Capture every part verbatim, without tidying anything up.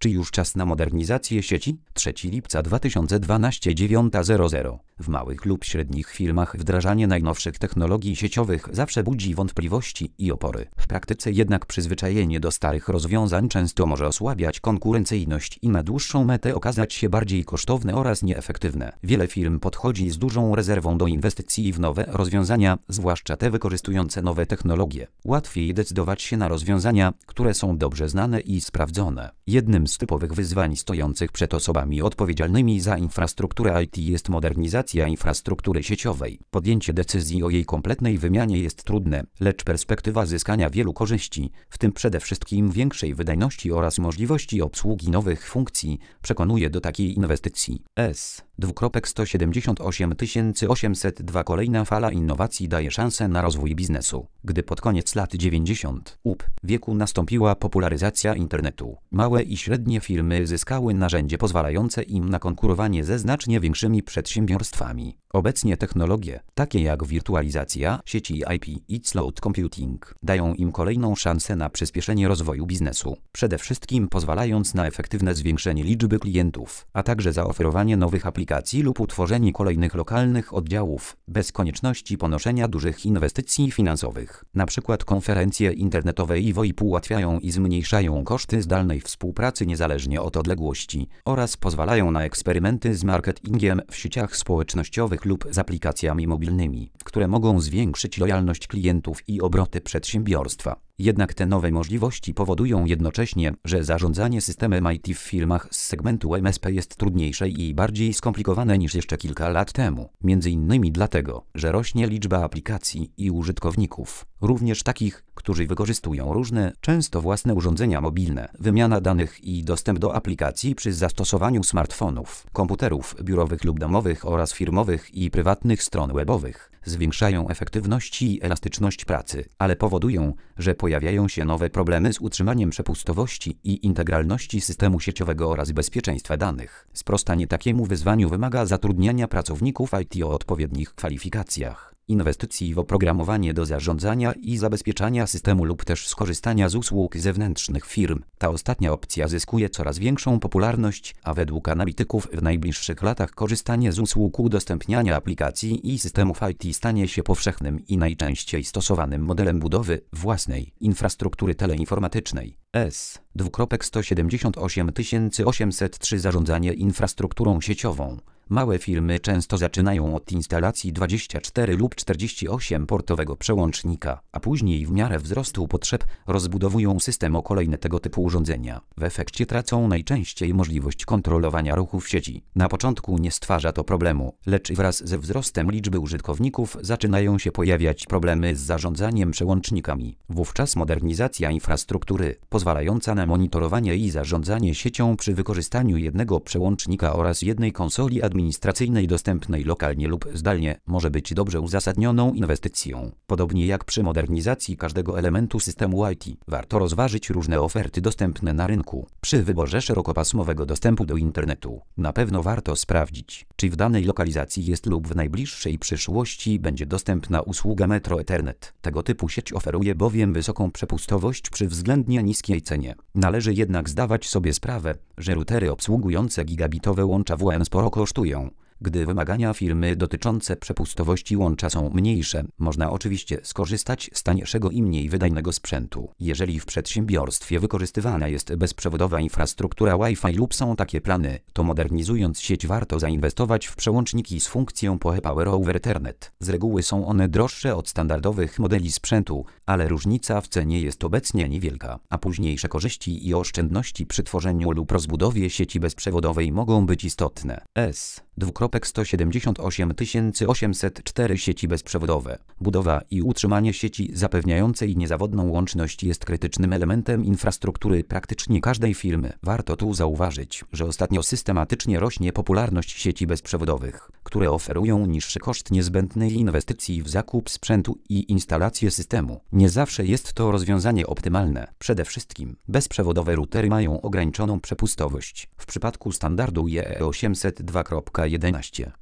Czy już czas na modernizację sieci? trzeciego lipca dwa tysiące dwunastego, dziewiąta zero zero. W małych lub średnich firmach wdrażanie najnowszych technologii sieciowych zawsze budzi wątpliwości i opory. W praktyce jednak przyzwyczajenie do starych rozwiązań często może osłabiać konkurencyjność i na dłuższą metę okazać się bardziej kosztowne oraz nieefektywne. Wiele firm podchodzi z dużą rezerwą do inwestycji w nowe rozwiązania, zwłaszcza te wykorzystujące nowe technologie. Łatwiej decydować się na rozwiązania, które są dobrze znane i sprawdzone. Jednym z typowych wyzwań stojących przed osobami odpowiedzialnymi za infrastrukturę I T jest modernizacja infrastruktury sieciowej. Podjęcie decyzji o jej kompletnej wymianie jest trudne, lecz perspektywa zyskania wielu korzyści, w tym przede wszystkim większej wydajności oraz możliwości obsługi nowych funkcji, przekonuje do takiej inwestycji. S. sto siedemdziesiąt osiem tysięcy osiemset dwa Kolejna fala innowacji daje szansę na rozwój biznesu. Gdy pod koniec lat dziewięćdziesiątych U P wieku nastąpiła popularyzacja internetu, małe i średnie firmy zyskały narzędzie pozwalające im na konkurowanie ze znacznie większymi przedsiębiorstwami. Obecnie technologie, takie jak wirtualizacja sieci I P i cloud computing, dają im kolejną szansę na przyspieszenie rozwoju biznesu, przede wszystkim pozwalając na efektywne zwiększenie liczby klientów, a także zaoferowanie nowych aplikacji lub utworzenie kolejnych lokalnych oddziałów, bez konieczności ponoszenia dużych inwestycji finansowych. Na przykład konferencje internetowe i VoIP ułatwiają i zmniejszają koszty zdalnej współpracy niezależnie od odległości oraz pozwalają na eksperymenty z marketingiem w sieciach społecznościowych lub z aplikacjami mobilnymi, które mogą zwiększyć lojalność klientów i obroty przedsiębiorstwa. Jednak te nowe możliwości powodują jednocześnie, że zarządzanie systemem I T w firmach z segmentu M S P jest trudniejsze i bardziej skomplikowane niż jeszcze kilka lat temu. Między innymi dlatego, że rośnie liczba aplikacji i użytkowników, również takich, którzy wykorzystują różne, często własne urządzenia mobilne. Wymiana danych i dostęp do aplikacji przy zastosowaniu smartfonów, komputerów biurowych lub domowych oraz firmowych i prywatnych stron webowych zwiększają efektywność i elastyczność pracy, ale powodują, że pojawiają się nowe problemy z utrzymaniem przepustowości i integralności systemu sieciowego oraz bezpieczeństwa danych. Sprostanie takiemu wyzwaniu wymaga zatrudniania pracowników I T o odpowiednich kwalifikacjach, inwestycji w oprogramowanie do zarządzania i zabezpieczania systemu lub też skorzystania z usług zewnętrznych firm. Ta ostatnia opcja zyskuje coraz większą popularność, a według analityków w najbliższych latach korzystanie z usług udostępniania aplikacji i systemów I T stanie się powszechnym i najczęściej stosowanym modelem budowy własnej infrastruktury teleinformatycznej. S. sto siedemdziesiąt osiem tysięcy osiemset trzy Zarządzanie infrastrukturą sieciową. Małe firmy często zaczynają od instalacji dwudziestu czterech lub czterdziestu ośmiu portowego przełącznika, a później w miarę wzrostu potrzeb rozbudowują system o kolejne tego typu urządzenia. W efekcie tracą najczęściej możliwość kontrolowania ruchu w sieci. Na początku nie stwarza to problemu, lecz wraz ze wzrostem liczby użytkowników zaczynają się pojawiać problemy z zarządzaniem przełącznikami. Wówczas modernizacja infrastruktury, pozwalająca na monitorowanie i zarządzanie siecią przy wykorzystaniu jednego przełącznika oraz jednej konsoli administracyjnej dostępnej lokalnie lub zdalnie, może być dobrze uzasadnioną inwestycją. Podobnie jak przy modernizacji każdego elementu systemu I T, warto rozważyć różne oferty dostępne na rynku. Przy wyborze szerokopasmowego dostępu do internetu, na pewno warto sprawdzić, czy w danej lokalizacji jest lub w najbliższej przyszłości będzie dostępna usługa Metro Ethernet. Tego typu sieć oferuje bowiem wysoką przepustowość przy względnie niskiej cenie. Należy jednak zdawać sobie sprawę, że routery obsługujące gigabitowe łącza W L A N sporo kosztują. Gdy wymagania firmy dotyczące przepustowości łącza są mniejsze, można oczywiście skorzystać z tańszego i mniej wydajnego sprzętu. Jeżeli w przedsiębiorstwie wykorzystywana jest bezprzewodowa infrastruktura Wi-Fi lub są takie plany, to modernizując sieć warto zainwestować w przełączniki z funkcją Power over Ethernet. Z reguły są one droższe od standardowych modeli sprzętu, ale różnica w cenie jest obecnie niewielka, a późniejsze korzyści i oszczędności przy tworzeniu lub rozbudowie sieci bezprzewodowej mogą być istotne. S. sto siedemdziesiąt osiem tysięcy osiemset cztery Sieci bezprzewodowe. Budowa i utrzymanie sieci zapewniającej niezawodną łączność jest krytycznym elementem infrastruktury praktycznie każdej firmy. Warto tu zauważyć, że ostatnio systematycznie rośnie popularność sieci bezprzewodowych, które oferują niższy koszt niezbędnej inwestycji w zakup sprzętu i instalację systemu. Nie zawsze jest to rozwiązanie optymalne. Przede wszystkim bezprzewodowe routery mają ograniczoną przepustowość. W przypadku standardu I E osiemset dwa kropka jedenaście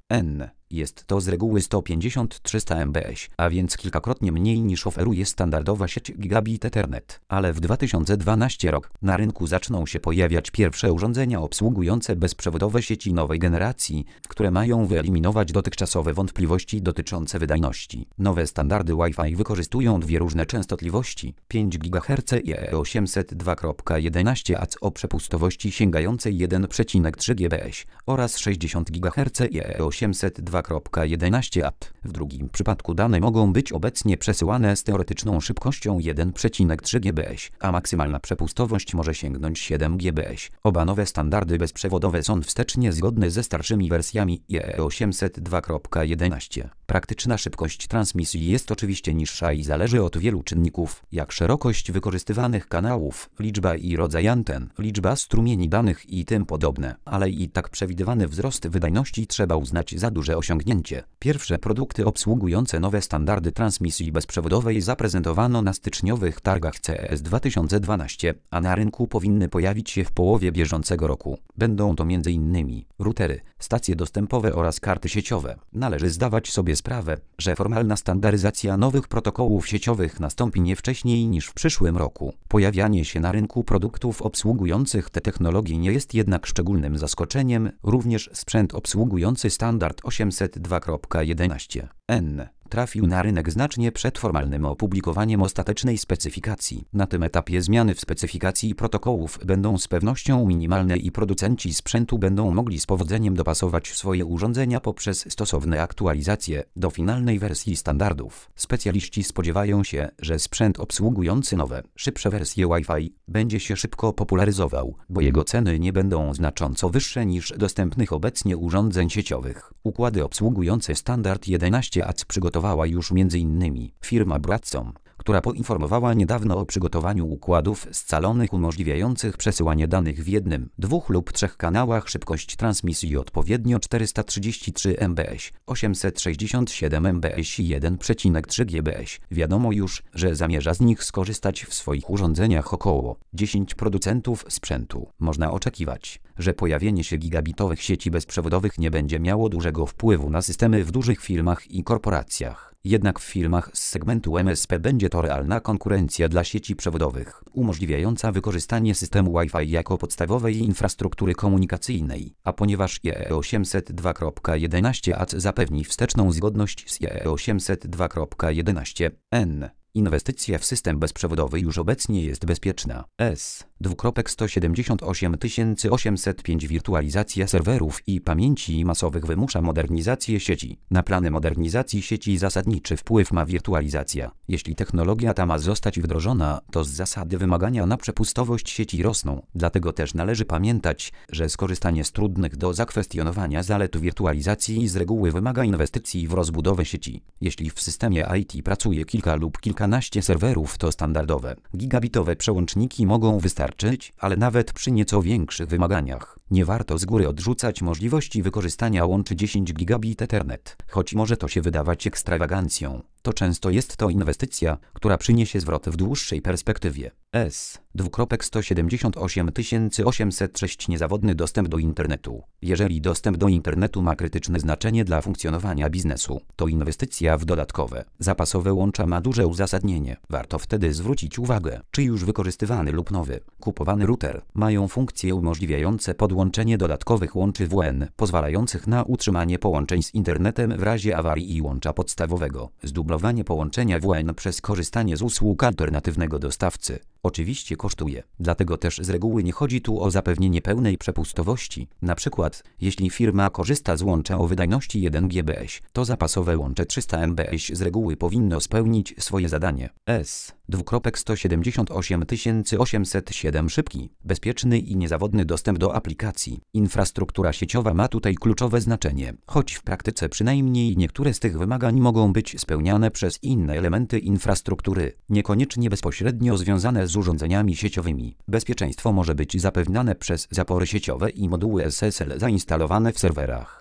N. Jest to z reguły sto pięćdziesiąt do trzystu megabitów, a więc kilkakrotnie mniej niż oferuje standardowa sieć Gigabit Ethernet. Ale w dwa tysiące dwunastym roku na rynku zaczną się pojawiać pierwsze urządzenia obsługujące bezprzewodowe sieci nowej generacji, które mają wyeliminować dotychczasowe wątpliwości dotyczące wydajności. Nowe standardy Wi-Fi wykorzystują dwie różne częstotliwości: pięć gigaherców i osiemset dwa przecinek jedenaście A C o przepustowości sięgającej jeden przecinek trzy gigabita oraz sześćdziesiąt gigaherców i osiemset dwa przecinek jedenaście A T. W drugim przypadku dane mogą być obecnie przesyłane z teoretyczną szybkością jeden przecinek trzy gigabita, a maksymalna przepustowość może sięgnąć siedem gigabitów. Oba nowe standardy bezprzewodowe są wstecznie zgodne ze starszymi wersjami I E E osiemset dwa przecinek jedenaście. Praktyczna szybkość transmisji jest oczywiście niższa i zależy od wielu czynników, jak szerokość wykorzystywanych kanałów, liczba i rodzaj anten, liczba strumieni danych i tym podobne, ale i tak przewidywany wzrost wydajności trzeba uznać za duże osiągnięcie. Pierwsze produkty obsługujące nowe standardy transmisji bezprzewodowej zaprezentowano na styczniowych targach C E S dwa tysiące dwanaście, a na rynku powinny pojawić się w połowie bieżącego roku. Będą to między innymi routery, stacje dostępowe oraz karty sieciowe. Należy zdawać sobie sprawę, że formalna standaryzacja nowych protokołów sieciowych nastąpi nie wcześniej niż w przyszłym roku. Pojawianie się na rynku produktów obsługujących te technologie nie jest jednak szczególnym zaskoczeniem, również sprzęt obsługujący standard osiemset dwa przecinek jedenaście N trafił na rynek znacznie przed formalnym opublikowaniem ostatecznej specyfikacji. Na tym etapie zmiany w specyfikacji protokołów będą z pewnością minimalne i producenci sprzętu będą mogli z powodzeniem dopasować swoje urządzenia poprzez stosowne aktualizacje do finalnej wersji standardów. Specjaliści spodziewają się, że sprzęt obsługujący nowe, szybsze wersje Wi-Fi będzie się szybko popularyzował, bo jego ceny nie będą znacząco wyższe niż dostępnych obecnie urządzeń sieciowych. Układy obsługujące standard jedenaście A C przygotowała już między innymi firma Broadcom, która poinformowała niedawno o przygotowaniu układów scalonych umożliwiających przesyłanie danych w jednym, dwóch lub trzech kanałach, szybkość transmisji odpowiednio czterysta trzydzieści trzy megabitów, osiemset sześćdziesiąt siedem megabitów i jeden przecinek trzy gigabita. Wiadomo już, że zamierza z nich skorzystać w swoich urządzeniach około dziesięć producentów sprzętu. Można oczekiwać, że pojawienie się gigabitowych sieci bezprzewodowych nie będzie miało dużego wpływu na systemy w dużych firmach i korporacjach. Jednak w firmach z segmentu M S P będzie to realna konkurencja dla sieci przewodowych, umożliwiająca wykorzystanie systemu Wi-Fi jako podstawowej infrastruktury komunikacyjnej, a ponieważ I E E osiemset dwa przecinek jedenaście A C zapewni wsteczną zgodność z I E E osiemset dwa przecinek jedenaście N, inwestycja w system bezprzewodowy już obecnie jest bezpieczna. S. sto siedemdziesiąt osiem tysięcy osiemset pięć Wirtualizacja serwerów i pamięci masowych wymusza modernizację sieci. Na plany modernizacji sieci zasadniczy wpływ ma wirtualizacja. Jeśli technologia ta ma zostać wdrożona, to z zasady wymagania na przepustowość sieci rosną. Dlatego też należy pamiętać, że skorzystanie z trudnych do zakwestionowania zalet wirtualizacji z reguły wymaga inwestycji w rozbudowę sieci. Jeśli w systemie I T pracuje kilka lub kilkanaście serwerów, to standardowe, gigabitowe przełączniki mogą wystarczyć. Ale nawet przy nieco większych wymaganiach nie warto z góry odrzucać możliwości wykorzystania łączy dziesięć gigabit Ethernet. Choć może to się wydawać ekstrawagancją, to często jest to inwestycja, która przyniesie zwrot w dłuższej perspektywie. S. sto siedemdziesiąt osiem tysięcy osiemset sześć Niezawodny dostęp do internetu. Jeżeli dostęp do internetu ma krytyczne znaczenie dla funkcjonowania biznesu, to inwestycja w dodatkowe, zapasowe łącza ma duże uzasadnienie. Warto wtedy zwrócić uwagę, czy już wykorzystywany lub nowy, kupowany router mają funkcje umożliwiające podłączenie dodatkowych łączy W N, pozwalających na utrzymanie połączeń z internetem w razie awarii i łącza podstawowego. Zdublowanie połączenia W N przez korzystanie z usług alternatywnego dostawcy oczywiście kosztuje, dlatego też z reguły nie chodzi tu o zapewnienie pełnej przepustowości. Na przykład, jeśli firma korzysta z łącza o wydajności jeden gigabita, to zapasowe łącze trzysta megabitów z reguły powinno spełnić swoje zadanie. S. sto siedemdziesiąt osiem tysięcy osiemset siedem Szybki, bezpieczny i niezawodny dostęp do aplikacji. Infrastruktura sieciowa ma tutaj kluczowe znaczenie, choć w praktyce przynajmniej niektóre z tych wymagań mogą być spełniane przez inne elementy infrastruktury, niekoniecznie bezpośrednio związane z urządzeniami sieciowymi. Bezpieczeństwo może być zapewniane przez zapory sieciowe i moduły S S L zainstalowane w serwerach.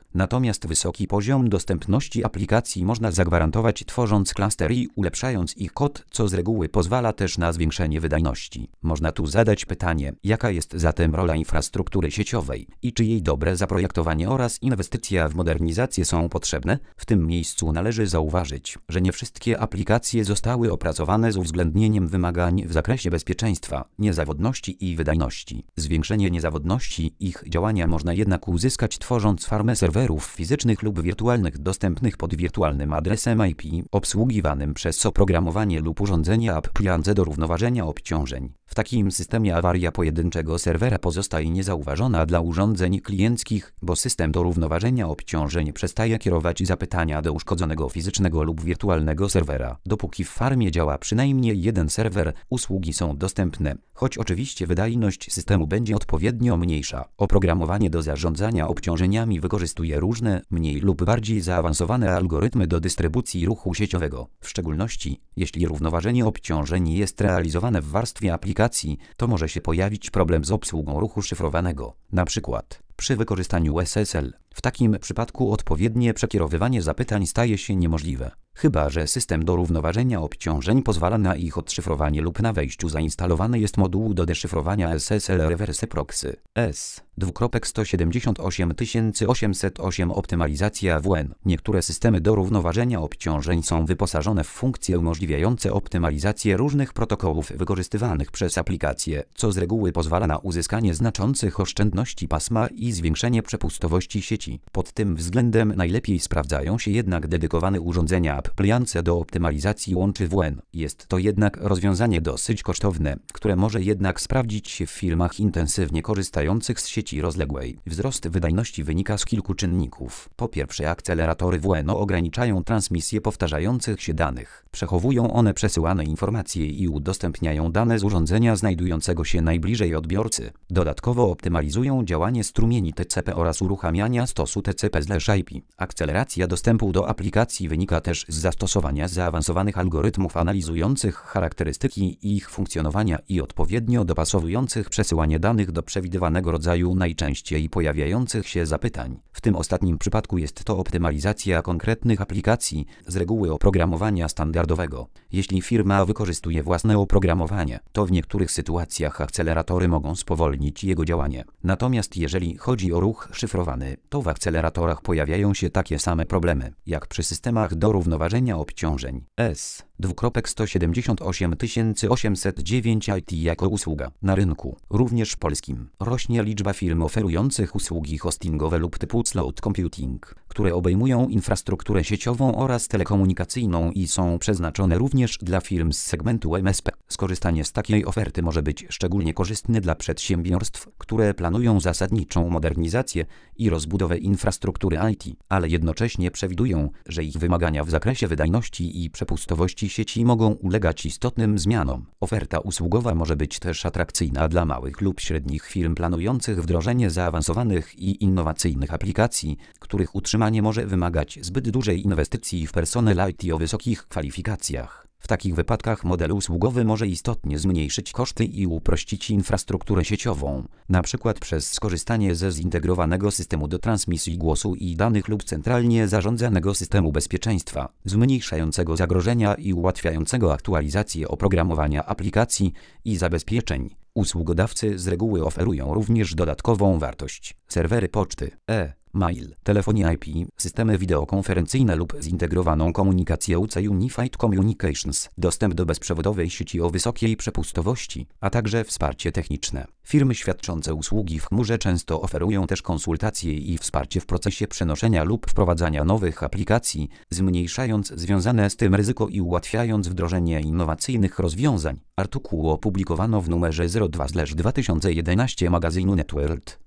Natomiast wysoki poziom dostępności aplikacji można zagwarantować tworząc klastery i ulepszając ich kod, co z reguły pozwala też na zwiększenie wydajności. Można tu zadać pytanie, jaka jest zatem rola infrastruktury sieciowej i czy jej dobre zaprojektowanie oraz inwestycja w modernizację są potrzebne? W tym miejscu należy zauważyć, że nie wszystkie aplikacje zostały opracowane z uwzględnieniem wymagań w zakresie bezpieczeństwa, niezawodności i wydajności. Zwiększenie niezawodności ich działania można jednak uzyskać tworząc farmę serwerów fizycznych lub wirtualnych dostępnych pod wirtualnym adresem I P, obsługiwanym przez oprogramowanie lub urządzenie appliance do równoważenia obciążeń. W takim systemie awaria pojedynczego serwera pozostaje niezauważona dla urządzeń klienckich, bo system do równoważenia obciążeń przestaje kierować zapytania do uszkodzonego fizycznego lub wirtualnego serwera. Dopóki w farmie działa przynajmniej jeden serwer, usługi są dostępne, choć oczywiście wydajność systemu będzie odpowiednio mniejsza. Oprogramowanie do zarządzania obciążeniami wykorzystuje różne, mniej lub bardziej zaawansowane algorytmy do dystrybucji ruchu sieciowego. W szczególności, jeśli równoważenie obciążeń jest realizowane w warstwie aplikacji, to może się pojawić problem z obsługą ruchu szyfrowanego. Na przykład przy wykorzystaniu S S L. W takim przypadku odpowiednie przekierowywanie zapytań staje się niemożliwe. Chyba że system do równoważenia obciążeń pozwala na ich odszyfrowanie lub na wejściu zainstalowany jest moduł do deszyfrowania S S L Reverse Proxy. S. sto siedemdziesiąt osiem tysięcy osiemset osiem Optymalizacja W N. Niektóre systemy do równoważenia obciążeń są wyposażone w funkcje umożliwiające optymalizację różnych protokołów wykorzystywanych przez aplikacje, co z reguły pozwala na uzyskanie znaczących oszczędności pasma i zwiększenie przepustowości sieci. Pod tym względem najlepiej sprawdzają się jednak dedykowane urządzenia appliance do optymalizacji łączy W N. Jest to jednak rozwiązanie dosyć kosztowne, które może jednak sprawdzić się w firmach intensywnie korzystających z sieci rozległej. Wzrost wydajności wynika z kilku czynników. Po pierwsze, akceleratory W N ograniczają transmisję powtarzających się danych. Przechowują one przesyłane informacje i udostępniają dane z urządzenia znajdującego się najbliżej odbiorcy. Dodatkowo optymalizują działanie strumieni T C P oraz uruchamiania stosu T C P/I P. Akceleracja dostępu do aplikacji wynika też z zastosowania zaawansowanych algorytmów analizujących charakterystyki ich funkcjonowania i odpowiednio dopasowujących przesyłanie danych do przewidywanego rodzaju najczęściej pojawiających się zapytań. W tym ostatnim przypadku jest to optymalizacja konkretnych aplikacji, z reguły oprogramowania standardowego. Jeśli firma wykorzystuje własne oprogramowanie, to w niektórych sytuacjach akceleratory mogą spowolnić jego działanie. Natomiast jeżeli chodzi o ruch szyfrowany, to w akceleratorach pojawiają się takie same problemy, jak przy systemach do równoważenia obciążeń. S. sto siedemdziesiąt osiem tysięcy osiemset dziewięć I T jako usługa. Na rynku, również polskim, rośnie liczba firm oferujących usługi hostingowe lub typu cloud computing, które obejmują infrastrukturę sieciową oraz telekomunikacyjną i są przeznaczone również dla firm z segmentu M S P. Skorzystanie z takiej oferty może być szczególnie korzystne dla przedsiębiorstw, które planują zasadniczą modernizację i rozbudowę infrastruktury I T, ale jednocześnie przewidują, że ich wymagania w zakresie wydajności i przepustowości sieci mogą ulegać istotnym zmianom. Oferta usługowa może być też atrakcyjna dla małych lub średnich firm planujących wdrożenie zaawansowanych i innowacyjnych aplikacji, których utrzymanie może wymagać zbyt dużej inwestycji w personel I T o wysokich kwalifikacjach. W takich wypadkach model usługowy może istotnie zmniejszyć koszty i uprościć infrastrukturę sieciową, np. przez skorzystanie ze zintegrowanego systemu do transmisji głosu i danych lub centralnie zarządzanego systemu bezpieczeństwa, zmniejszającego zagrożenia i ułatwiającego aktualizację oprogramowania aplikacji i zabezpieczeń. Usługodawcy z reguły oferują również dodatkową wartość: serwery poczty, e mail, telefonia I P, systemy wideokonferencyjne lub zintegrowaną komunikację U C Unified Communications, dostęp do bezprzewodowej sieci o wysokiej przepustowości, a także wsparcie techniczne. Firmy świadczące usługi w chmurze często oferują też konsultacje i wsparcie w procesie przenoszenia lub wprowadzania nowych aplikacji, zmniejszając związane z tym ryzyko i ułatwiając wdrożenie innowacyjnych rozwiązań. Artykuł opublikowano w numerze zero dwa dwa tysiące jedenaście magazynu NetWorld.